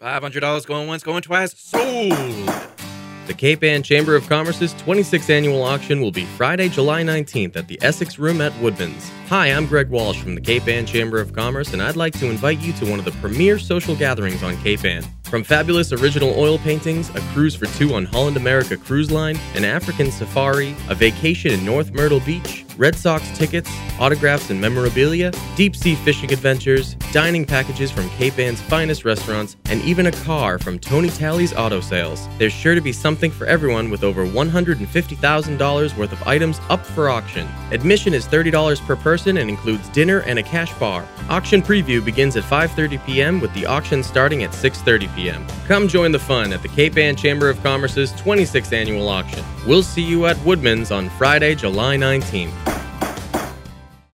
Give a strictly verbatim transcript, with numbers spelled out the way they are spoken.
five hundred dollars going once, going twice. Sold! The Cape Ann Chamber of Commerce's twenty-sixth annual auction will be Friday, July nineteenth at the Essex Room at Woodman's. Hi, I'm Greg Walsh from the Cape Ann Chamber of Commerce, and I'd like to invite you to one of the premier social gatherings on Cape Ann. From fabulous original oil paintings, a cruise for two on Holland America Cruise Line, an African safari, a vacation in North Myrtle Beach, Red Sox tickets, autographs and memorabilia, deep-sea fishing adventures, dining packages from Cape Ann's finest restaurants, and even a car from Tony Talley's Auto Sales. There's sure to be something for everyone with over one hundred fifty thousand dollars worth of items up for auction. Admission is thirty dollars per person and includes dinner and a cash bar. Auction preview begins at five thirty p.m. with the auction starting at six thirty p.m. Come join the fun at the Cape Ann Chamber of Commerce's twenty-sixth annual auction. We'll see you at Woodman's on Friday, July nineteenth.